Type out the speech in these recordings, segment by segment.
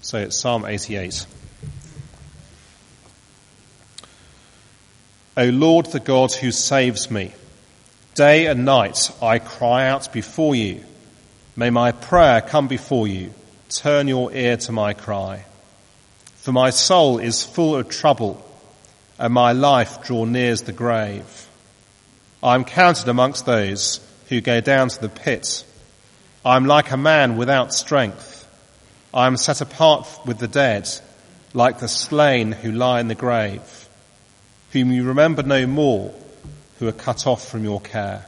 So it's Psalm 88. O Lord, the God who saves me, day and night I cry out before you. May my prayer come before you. Turn your ear to my cry. For my soul is full of trouble, and my life draw nears the grave. I am counted amongst those who go down to the pit. I am like a man without strength. I am set apart with the dead, like the slain who lie in the grave, whom you remember no more, who are cut off from your care.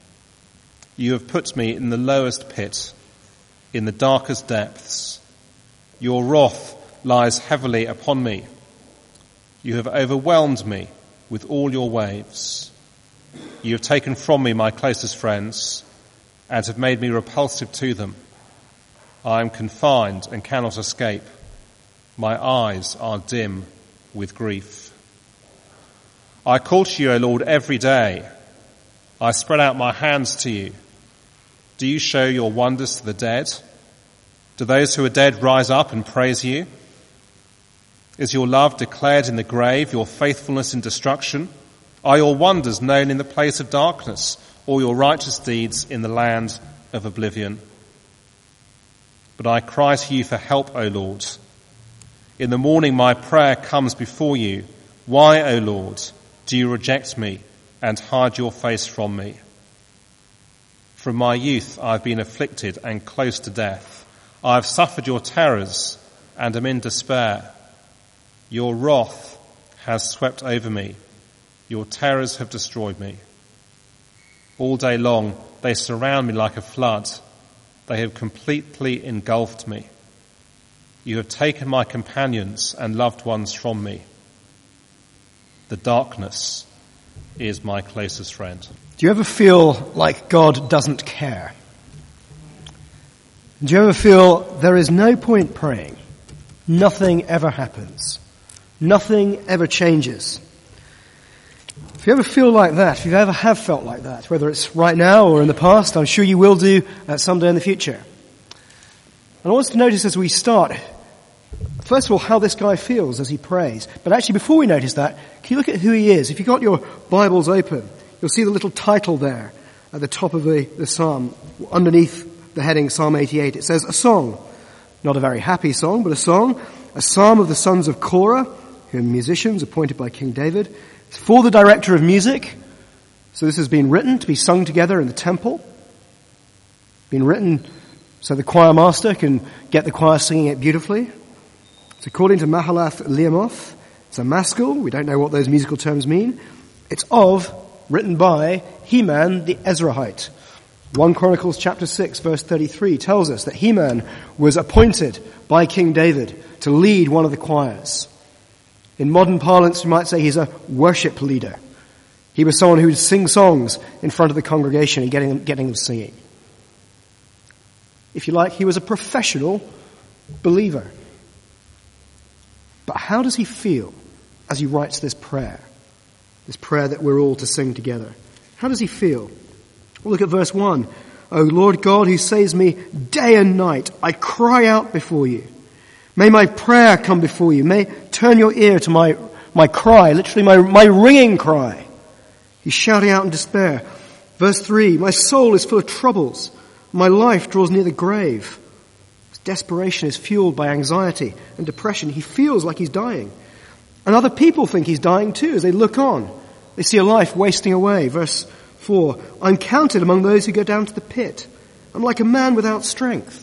You have put me in the lowest pit, in the darkest depths. Your wrath lies heavily upon me. You have overwhelmed me with all your waves. You have taken from me my closest friends and have made me repulsive to them. I am confined and cannot escape. My eyes are dim with grief. I call to you, O Lord, every day. I spread out my hands to you. Do you show your wonders to the dead? Do those who are dead rise up and praise you? Is your love declared in the grave, your faithfulness in destruction? Are your wonders known in the place of darkness, or your righteous deeds in the land of oblivion? But I cry to you for help, O Lord. In the morning my prayer comes before you. Why, O Lord, do you reject me and hide your face from me? From my youth I have been afflicted and close to death. I have suffered your terrors and am in despair. Your wrath has swept over me. Your terrors have destroyed me. All day long they surround me like a flood. They have completely engulfed me. You have taken my companions and loved ones from me. The darkness is my closest friend. Do you ever feel like God doesn't care? Do you ever feel there is no point praying? Nothing ever happens. Nothing ever changes. If you ever feel like that, if you ever have felt like that, whether it's right now or in the past, I'm sure you will do someday in the future. And I want us to notice as we start, first of all, how this guy feels as he prays. But actually, before we notice that, can you look at who he is? If you've got your Bibles open, you'll see the little title there at the top of the psalm, underneath the heading Psalm 88. It says, a song. Not a very happy song, but a song. A psalm of the sons of Korah, who are musicians appointed by King David. It's for the director of music. So this has been written to be sung together in the temple. Been written so the choir master can get the choir singing it beautifully. It's according to Mahalath Leamoth. It's a maskil. We don't know what those musical terms mean. It's written by Heman the Ezrahite. 1 Chronicles chapter 6 verse 33 tells us that Heman was appointed by King David to lead one of the choirs. In modern parlance, we might say he's a worship leader. He was someone who would sing songs in front of the congregation and getting them singing. If you like, he was a professional believer. But how does he feel as he writes this prayer that we're all to sing together? How does he feel? Well, look at verse 1. O Lord God who saves me day and night, I cry out before you. May my prayer come before you. May turn your ear to my cry, literally my ringing cry. He's shouting out in despair. Verse 3, my soul is full of troubles. My life draws near the grave. His desperation is fueled by anxiety and depression. He feels like he's dying. And other people think he's dying too as they look on. They see a life wasting away. Verse 4, I'm counted among those who go down to the pit. I'm like a man without strength.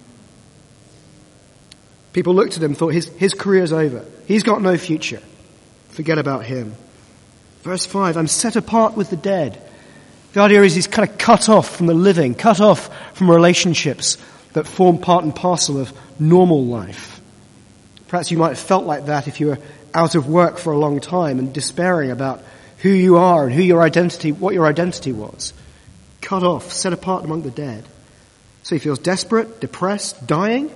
People looked at him and thought his career's over. He's got no future. Forget about him. Verse 5, I'm set apart with the dead. The idea is he's kind of cut off from the living, cut off from relationships that form part and parcel of normal life. Perhaps you might have felt like that if you were out of work for a long time and despairing about who you are and what your identity was. Cut off, set apart among the dead. So he feels desperate, depressed, dying.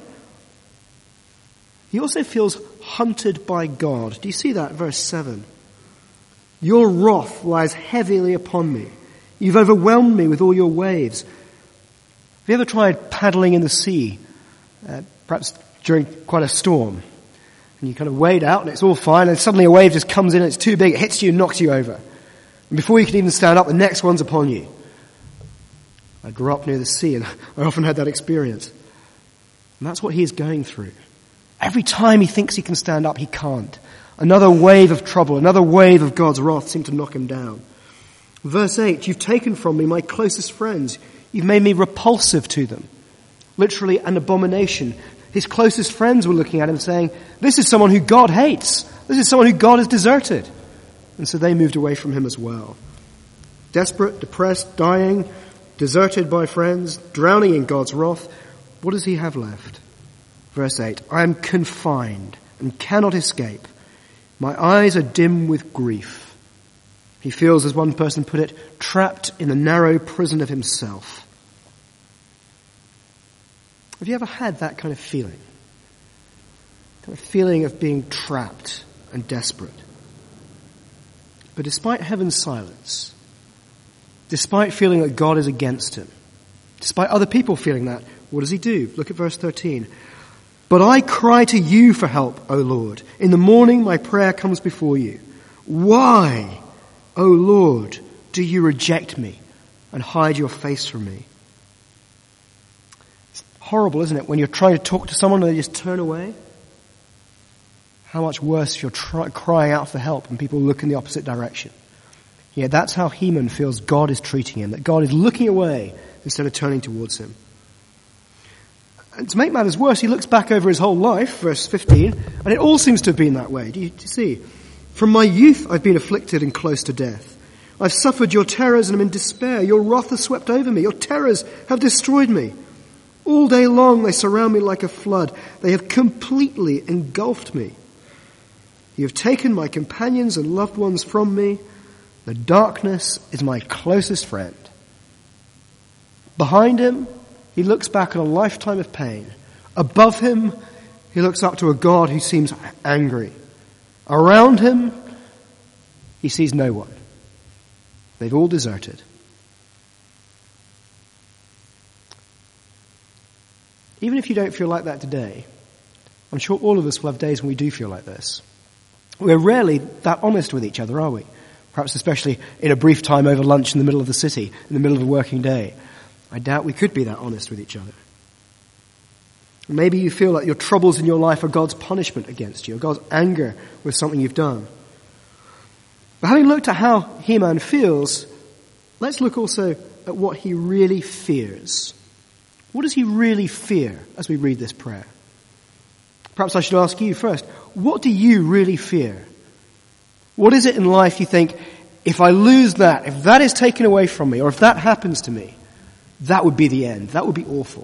He also feels hunted by God. Do you see that? Verse 7. Your wrath lies heavily upon me. You've overwhelmed me with all your waves. Have you ever tried paddling in the sea? Perhaps during quite a storm. And you kind of wade out and it's all fine, and suddenly a wave just comes in and it's too big, it hits you and knocks you over. And before you can even stand up, the next one's upon you. I grew up near the sea and I often had that experience. And that's what he is going through. Every time he thinks he can stand up, he can't. Another wave of trouble, another wave of God's wrath seemed to knock him down. Verse 8, you've taken from me my closest friends. You've made me repulsive to them. Literally an abomination. His closest friends were looking at him saying, this is someone who God hates. This is someone who God has deserted. And so they moved away from him as well. Desperate, depressed, dying, deserted by friends, drowning in God's wrath. What does he have left? Verse 8, I am confined and cannot escape. My eyes are dim with grief. He feels, as one person put it, trapped in the narrow prison of himself. Have you ever had that kind of feeling? Kind of feeling of being trapped and desperate. But despite heaven's silence, despite feeling that God is against him, despite other people feeling that, what does he do? Look at verse 13. But I cry to you for help, O Lord. In the morning my prayer comes before you. Why, O Lord, do you reject me and hide your face from me? Horrible, isn't it, when you're trying to talk to someone and they just turn away? How much worse if you're crying out for help and people look in the opposite direction. Yeah, that's how Heman feels God is treating him, that God is looking away instead of turning towards him. And to make matters worse, he looks back over his whole life, verse 15, and it all seems to have been that way. Do you see? From my youth I've been afflicted and close to death. I've suffered your terrors and am in despair. Your wrath has swept over me. Your terrors have destroyed me. All day long they surround me like a flood. They have completely engulfed me. You have taken my companions and loved ones from me. The darkness is my closest friend. Behind him, he looks back on a lifetime of pain. Above him, he looks up to a God who seems angry. Around him, he sees no one. They've all deserted. Even if you don't feel like that today, I'm sure all of us will have days when we do feel like this. We're rarely that honest with each other, are we? Perhaps especially in a brief time over lunch in the middle of the city, in the middle of a working day. I doubt we could be that honest with each other. Maybe you feel like your troubles in your life are God's punishment against you, or God's anger with something you've done. But having looked at how Heman feels, let's look also at what he really fears. What does he really fear as we read this prayer? Perhaps I should ask you first, what do you really fear? What is it in life you think, if I lose that, if that is taken away from me, or if that happens to me, that would be the end. That would be awful.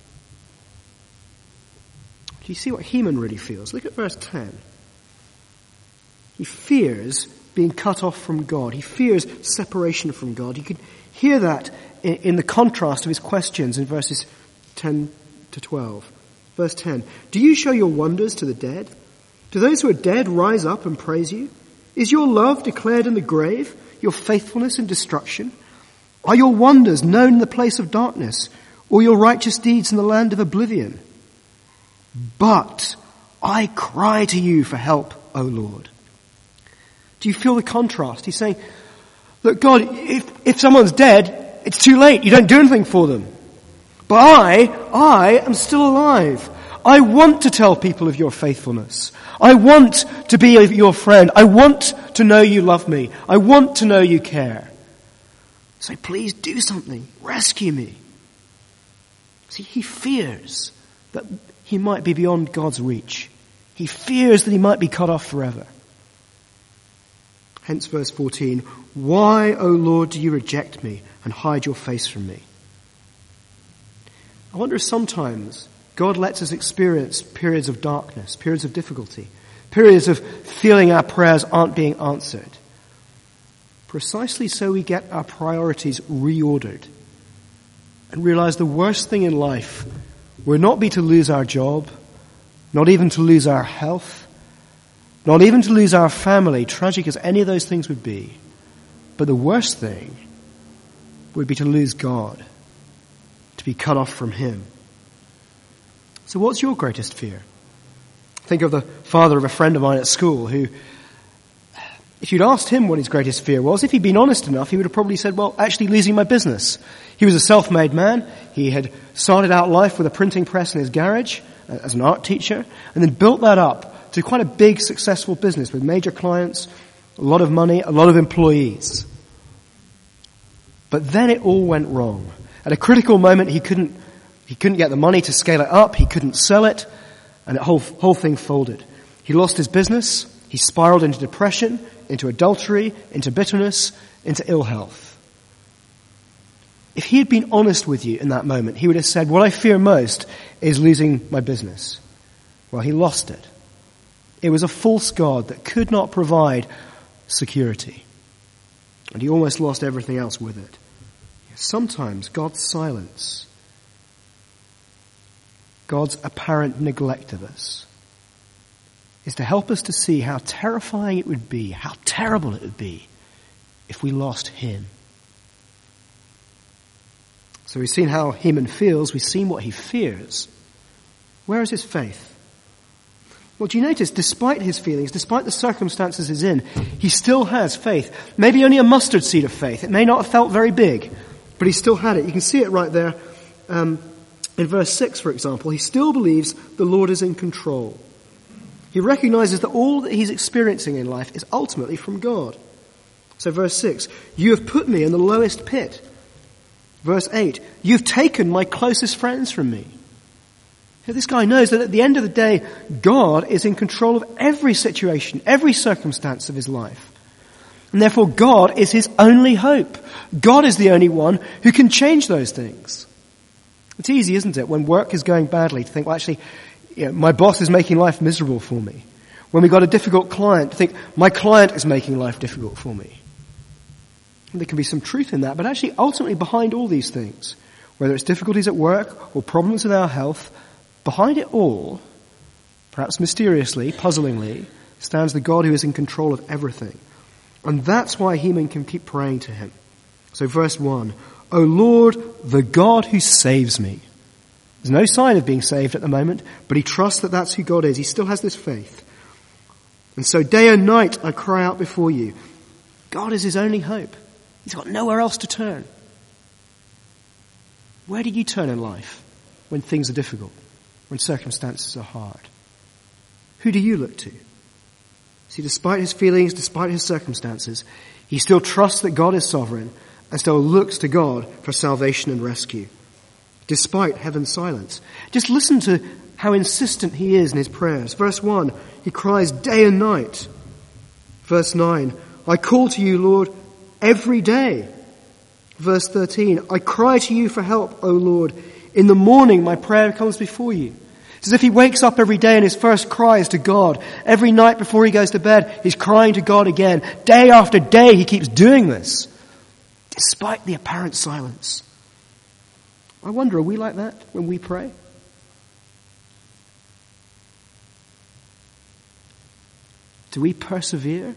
Do you see what Heman really feels? Look at verse 10. He fears being cut off from God. He fears separation from God. You can hear that in the contrast of his questions in verses 10 to 12. Verse 10. Do you show your wonders to the dead? Do those who are dead rise up and praise you? Is your love declared in the grave, your faithfulness in destruction? Are your wonders known in the place of darkness, or your righteous deeds in the land of oblivion? But I cry to you for help, O Lord. Do you feel the contrast? He's saying, look, God, if someone's dead, it's too late. You don't do anything for them. But I am still alive. I want to tell people of your faithfulness. I want to be your friend. I want to know you love me. I want to know you care. So please do something. Rescue me. See, he fears that he might be beyond God's reach. He fears that he might be cut off forever. Hence verse 14, why, O Lord, do you reject me and hide your face from me? I wonder if sometimes God lets us experience periods of darkness, periods of difficulty, periods of feeling our prayers aren't being answered. Precisely so we get our priorities reordered and realize the worst thing in life would not be to lose our job, not even to lose our health, not even to lose our family, tragic as any of those things would be. But the worst thing would be to lose God, to be cut off from him. So what's your greatest fear? Think of the father of a friend of mine at school who, if you'd asked him what his greatest fear was, if he'd been honest enough, he would have probably said, well, actually losing my business. He was a self-made man. He had started out life with a printing press in his garage as an art teacher, and then built that up to quite a big, successful business with major clients, a lot of money, a lot of employees. But then it all went wrong. At a critical moment, he couldn't get the money to scale it up. He couldn't sell it, and the whole thing folded. He lost his business. He spiraled into depression, into adultery, into bitterness, into ill health. If he had been honest with you in that moment, he would have said, what I fear most is losing my business. Well, he lost it. It was a false god that could not provide security. And he almost lost everything else with it. Sometimes God's silence, God's apparent neglect of us, is to help us to see how terrifying it would be, how terrible it would be if we lost him. So we've seen how Heman feels, we've seen what he fears. Where is his faith? Well, do you notice, despite his feelings, despite the circumstances he's in, he still has faith. Maybe only a mustard seed of faith. It may not have felt very big, but he still had it. You can see it right there in verse 6, for example. He still believes the Lord is in control. He recognizes that all that he's experiencing in life is ultimately from God. So verse 6, you have put me in the lowest pit. Verse 8, you've taken my closest friends from me. Now, this guy knows that at the end of the day, God is in control of every situation, every circumstance of his life. And therefore God is his only hope. God is the only one who can change those things. It's easy, isn't it, when work is going badly to think, well, actually, my boss is making life miserable for me. When we've got a difficult client, to think, my client is making life difficult for me. And there can be some truth in that, but actually ultimately behind all these things, whether it's difficulties at work or problems with our health, behind it all, perhaps mysteriously, puzzlingly, stands the God who is in control of everything. And that's why Heman can keep praying to him. So verse 1, O Lord, the God who saves me. There's no sign of being saved at the moment, but he trusts that that's who God is. He still has this faith. And so day and night I cry out before you. God is his only hope. He's got nowhere else to turn. Where do you turn in life when things are difficult, when circumstances are hard? Who do you look to? See, despite his feelings, despite his circumstances, he still trusts that God is sovereign and still looks to God for salvation and rescue, despite heaven's silence. Just listen to how insistent he is in his prayers. Verse 1, he cries day and night. Verse 9, I call to you, Lord, every day. Verse 13, I cry to you for help, O Lord. In the morning my prayer comes before you. It's as if he wakes up every day and his first cry is to God. Every night before he goes to bed, he's crying to God again. Day after day he keeps doing this, despite the apparent silence. I wonder, are we like that when we pray? Do we persevere?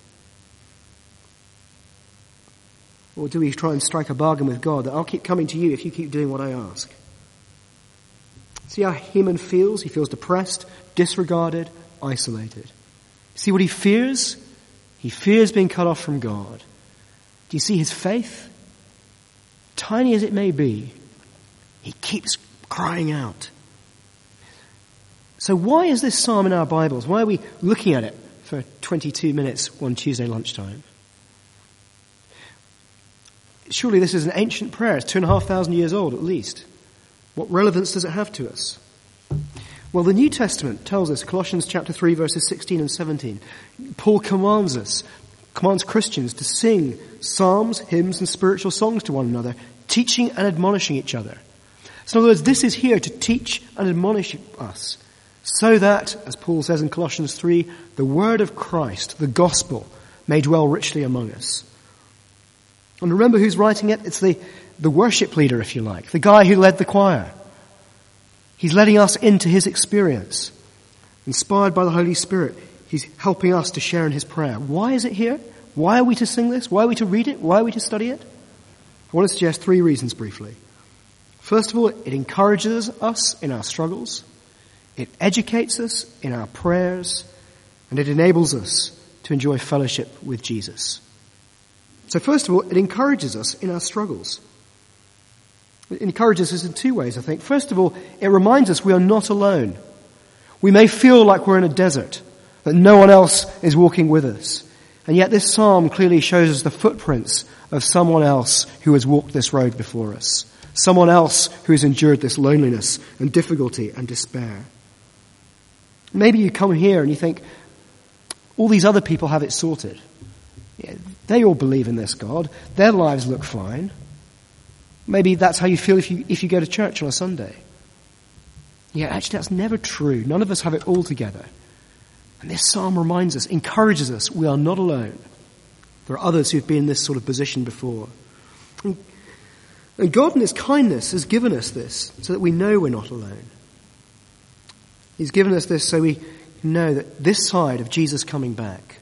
Or do we try and strike a bargain with God that I'll keep coming to you if you keep doing what I ask? See how Heman feels? He feels depressed, disregarded, isolated. See what he fears? He fears being cut off from God. Do you see his faith? Tiny as it may be, he keeps crying out. So why is this psalm in our Bibles? Why are we looking at it for 22 minutes one Tuesday lunchtime? Surely this is an ancient prayer. It's 2,500 years old at least. What relevance does it have to us? Well, the New Testament tells us, Colossians chapter 3, verses 16 and 17, Paul commands Christians to sing psalms, hymns, and spiritual songs to one another, teaching and admonishing each other. So in other words, this is here to teach and admonish us, so that, as Paul says in Colossians 3, the word of Christ, the gospel, may dwell richly among us. And remember who's writing it? It's the worship leader, if you like, the guy who led the choir. He's letting us into his experience. Inspired by the Holy Spirit, he's helping us to share in his prayer. Why is it here? Why are we to sing this? Why are we to read it? Why are we to study it? I want to suggest 3 reasons briefly. First of all, it encourages us in our struggles. It educates us in our prayers, and it enables us to enjoy fellowship with Jesus. So first of all, it encourages us in our struggles. It encourages us in two ways, I think. First of all, it reminds us we are not alone. We may feel like we're in a desert, that no one else is walking with us. And yet this psalm clearly shows us the footprints of someone else who has walked this road before us. Someone else who has endured this loneliness and difficulty and despair. Maybe you come here and you think, all these other people have it sorted. Yeah, they all believe in this God. Their lives look fine. Maybe that's how you feel if you go to church on a Sunday. Yeah, actually that's never true. None of us have it all together. And this psalm reminds us, encourages us, we are not alone. There are others who've been in this sort of position before. And God in His kindness has given us this so that we know we're not alone. He's given us this so we know that this side of Jesus coming back,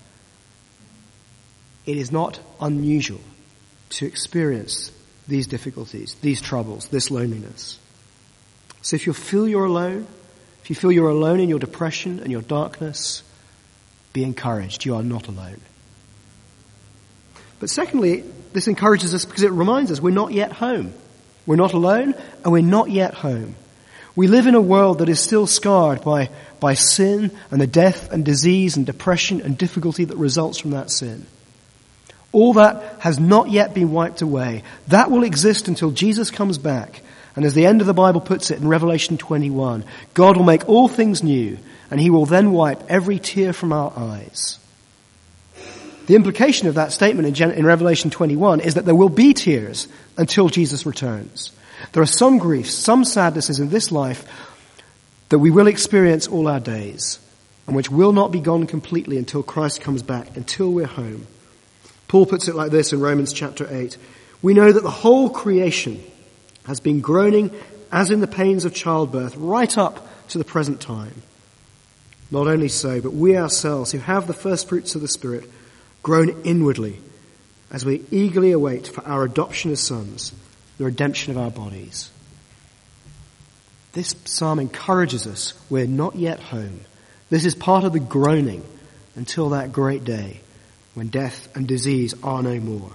it is not unusual to experience these difficulties, these troubles, this loneliness. So if you feel you're alone, if you feel you're alone in your depression and your darkness, be encouraged. You are not alone. But secondly, this encourages us because it reminds us we're not yet home. We're not alone and we're not yet home. We live in a world that is still scarred by sin and the death and disease and depression and difficulty that results from that sin. All that has not yet been wiped away. That will exist until Jesus comes back. And as the end of the Bible puts it in Revelation 21, God will make all things new, and He will then wipe every tear from our eyes. The implication of that statement in Revelation 21 is that there will be tears until Jesus returns. There are some griefs, some sadnesses in this life that we will experience all our days, and which will not be gone completely until Christ comes back, until we're home. Paul puts it like this in Romans chapter 8. We know that the whole creation has been groaning as in the pains of childbirth right up to the present time. Not only so, but we ourselves who have the first fruits of the Spirit groan inwardly as we eagerly await for our adoption as sons, the redemption of our bodies. This psalm encourages us we're not yet home. This is part of the groaning until that great day when death and disease are no more.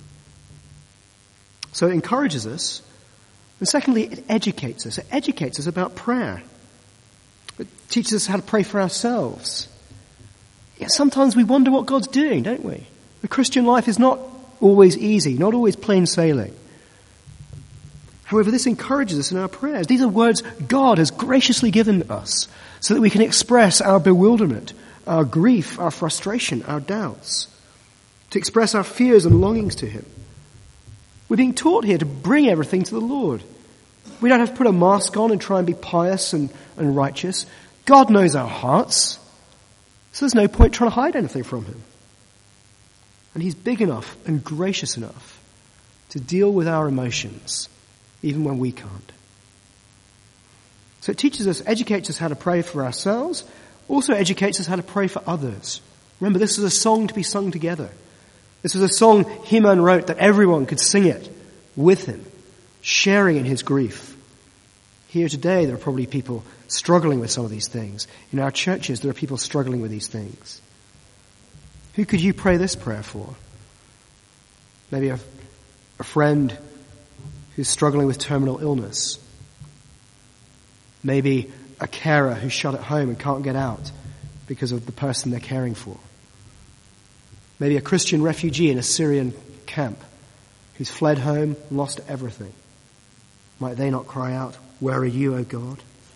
So it encourages us. And secondly, it educates us. It educates us about prayer. It teaches us how to pray for ourselves. Yet sometimes we wonder what God's doing, don't we? The Christian life is not always easy, not always plain sailing. However, this encourages us in our prayers. These are words God has graciously given us so that we can express our bewilderment, our grief, our frustration, our doubts, to express our fears and longings to Him. We're being taught here to bring everything to the Lord. We don't have to put a mask on and try and be pious and righteous. God knows our hearts, so there's no point trying to hide anything from Him. And He's big enough and gracious enough to deal with our emotions, even when we can't. So it teaches us, educates us how to pray for ourselves, also educates us how to pray for others. Remember, this is a song to be sung together. This was a song Heman wrote that everyone could sing it with him, sharing in his grief. Here today, there are probably people struggling with some of these things. In our churches, there are people struggling with these things. Who could you pray this prayer for? Maybe a friend who's struggling with terminal illness. Maybe a carer who's shut at home and can't get out because of the person they're caring for. Maybe a Christian refugee in a Syrian camp who's fled home, lost everything. Might they not cry out, "Where are you, O God?"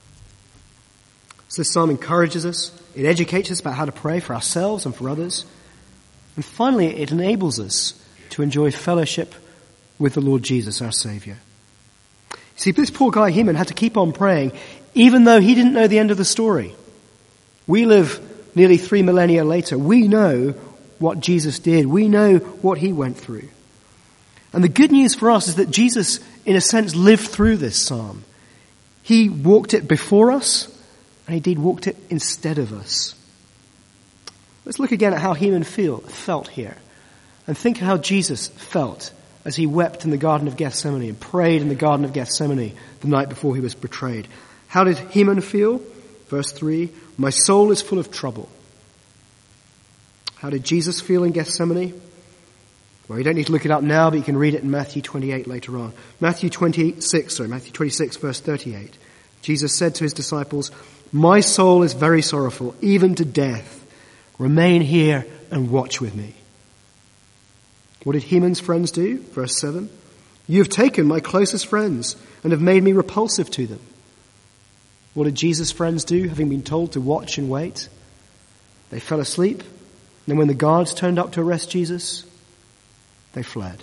So this psalm encourages us. It educates us about how to pray for ourselves and for others. And finally, it enables us to enjoy fellowship with the Lord Jesus, our Saviour. You see, this poor guy Heman had to keep on praying, even though he didn't know the end of the story. We live nearly 3 millennia later. We know what Jesus did. We know what He went through. And the good news for us is that Jesus, in a sense, lived through this psalm. He walked it before us, and indeed walked it instead of us. Let's look again at how Heman felt here, and think how Jesus felt as He wept in the Garden of Gethsemane and prayed in the Garden of Gethsemane the night before He was betrayed. How did Heman feel? Verse 3, my soul is full of trouble. How did Jesus feel in Gethsemane? Well, you don't need to look it up now, but you can read it in Matthew 28 later on. Matthew 26, verse 38. Jesus said to his disciples, my soul is very sorrowful, even to death. Remain here and watch with me. What did Heman's friends do? Verse 7. You have taken my closest friends and have made me repulsive to them. What did Jesus' friends do, having been told to watch and wait? They fell asleep. And then when the guards turned up to arrest Jesus, they fled.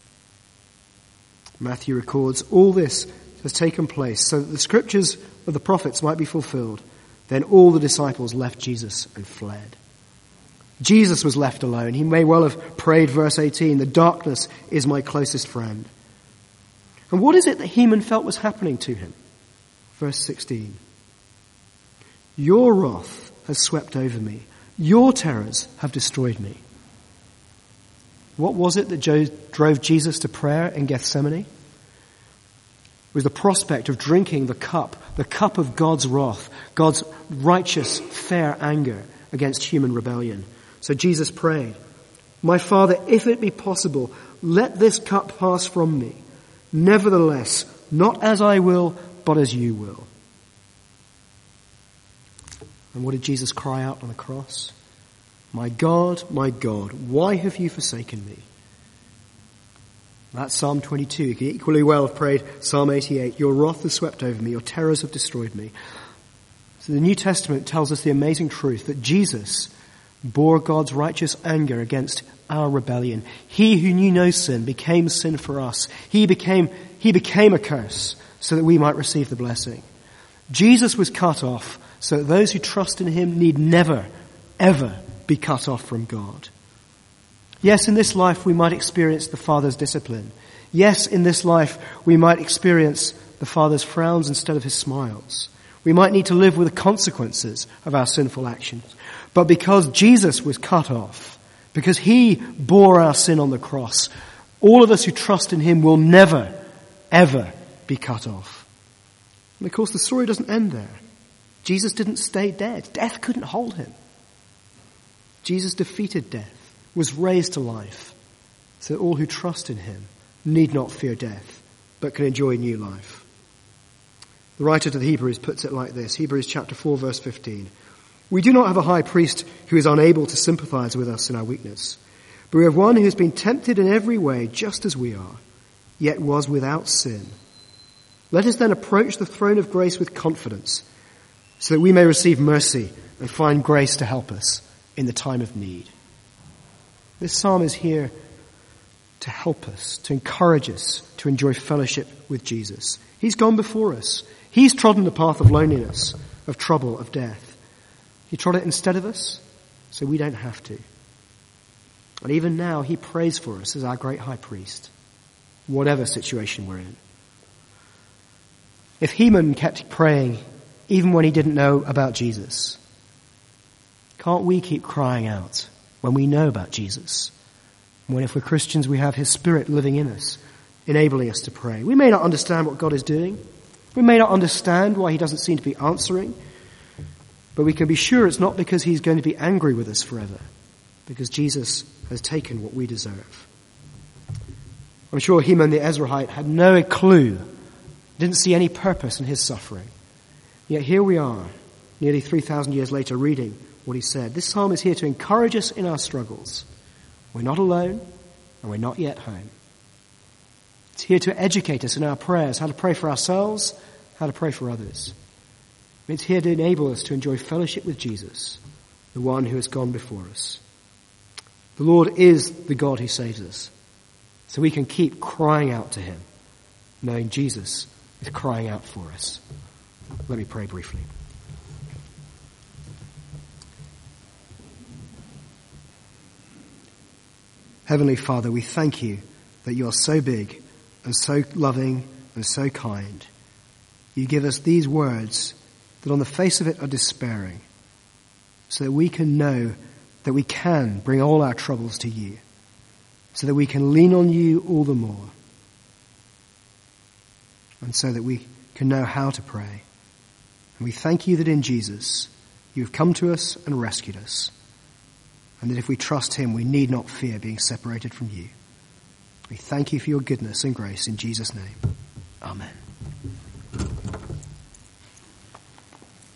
Matthew records all this has taken place so that the scriptures of the prophets might be fulfilled. Then all the disciples left Jesus and fled. Jesus was left alone. He may well have prayed, verse 18, the darkness is my closest friend. And what is it that Heman felt was happening to him? Verse 16. Your wrath has swept over me. Your terrors have destroyed me. What was it that drove Jesus to prayer in Gethsemane? It was the prospect of drinking the cup of God's wrath, God's righteous, fair anger against human rebellion. So Jesus prayed, my Father, if it be possible, let this cup pass from me. Nevertheless, not as I will, but as you will. And what did Jesus cry out on the cross? My God, why have you forsaken me? That's Psalm 22. You could equally well have prayed Psalm 88. Your wrath has swept over me. Your terrors have destroyed me. So the New Testament tells us the amazing truth that Jesus bore God's righteous anger against our rebellion. He who knew no sin became sin for us. He became a curse so that we might receive the blessing. Jesus was cut off so that those who trust in him need never, ever be cut off from God. Yes, in this life we might experience the Father's discipline. Yes, in this life we might experience the Father's frowns instead of his smiles. We might need to live with the consequences of our sinful actions. But because Jesus was cut off, because he bore our sin on the cross, all of us who trust in him will never, ever be cut off. And of course the story doesn't end there. Jesus didn't stay dead. Death couldn't hold him. Jesus defeated death, was raised to life, so that all who trust in him need not fear death, but can enjoy new life. The writer to the Hebrews puts it like this, Hebrews chapter 4, verse 15. We do not have a high priest who is unable to sympathize with us in our weakness, but we have one who has been tempted in every way just as we are, yet was without sin. Let us then approach the throne of grace with confidence, so that we may receive mercy and find grace to help us in the time of need. This psalm is here to help us, to encourage us to enjoy fellowship with Jesus. He's gone before us. He's trodden the path of loneliness, of trouble, of death. He trod it instead of us, so we don't have to. And even now, he prays for us as our great high priest, whatever situation we're in. If Heman kept praying even when he didn't know about Jesus, can't we keep crying out when we know about Jesus? When if we're Christians, we have his Spirit living in us, enabling us to pray. We may not understand what God is doing. We may not understand why he doesn't seem to be answering. But we can be sure it's not because he's going to be angry with us forever, because Jesus has taken what we deserve. I'm sure Heman the Ezrahite had no clue, didn't see any purpose in his suffering. Yet here we are, nearly 3,000 years later, reading what he said. This psalm is here to encourage us in our struggles. We're not alone, and we're not yet home. It's here to educate us in our prayers, how to pray for ourselves, how to pray for others. It's here to enable us to enjoy fellowship with Jesus, the one who has gone before us. The Lord is the God who saves us, so we can keep crying out to him, knowing Jesus is crying out for us. Let me pray briefly. Heavenly Father, we thank you that you are so big and so loving and so kind. You give us these words that on the face of it are despairing, so that we can know that we can bring all our troubles to you, so that we can lean on you all the more, and so that we can know how to pray And we thank you that in Jesus you have come to us and rescued us, and that if we trust him, we need not fear being separated from you. We thank you for your goodness and grace in Jesus' name. Amen.